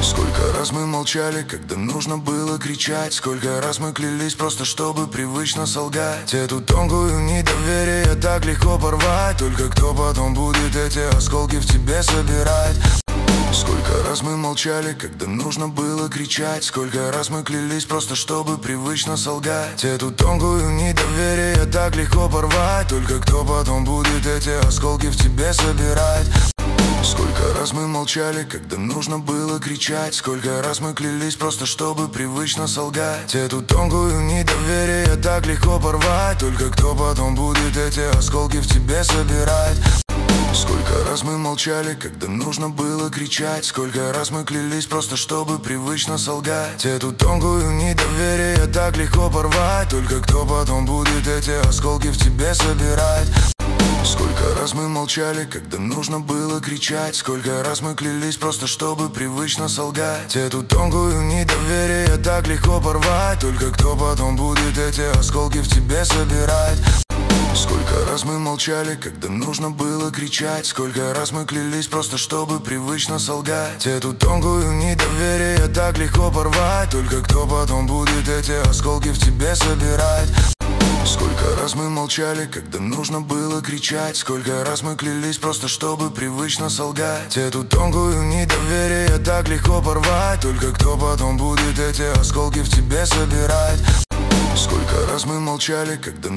Сколько раз мы молчали, когда нужно было кричать. Сколько раз мы клялись просто, чтобы привычно солгать. Эту тонкую недоверие так легко порвать. Только кто потом будет эти осколки в тебе собирать? Сколько раз мы молчали, когда нужно было кричать. Сколько раз мы клялись просто, чтобы привычно солгать. Эту тонкую недоверие так легко порвать. Только кто потом будет эти осколки в тебе собирать? Сколько раз мы молчали, когда нужно было кричать. Сколько раз мы клялись просто, чтобы привычно солгать. Эту тонкую недоверие так легко порвать. Только кто потом будет эти осколки в тебе собирать? Сколько раз мы молчали, когда нужно было кричать. Сколько раз мы клялись просто, чтобы привычно солгать. Эту тонкую недоверие так легко порвать. Только кто потом будет эти осколки в тебе собирать? Сколько раз мы молчали, когда нужно было кричать. Сколько раз мы клялись просто, чтобы привычно солгать. Эту тонкую недоверие так легко порвать. Только кто потом будет эти осколки в тебе собирать? Сколько раз мы молчали, когда нужно было кричать. Сколько раз мы клялись просто, чтобы привычно солгать. Эту тонкую недоверие так легко порвать. Только кто потом будет эти осколки в тебе собирать? Сколько раз мы молчали, когда нужно было кричать. Сколько раз мы клялись просто, чтобы привычно солгать. Эту тонкую недоверие так легко порвать. Только кто потом будет эти осколки в тебе собирать? Сколько раз мы молчали, когда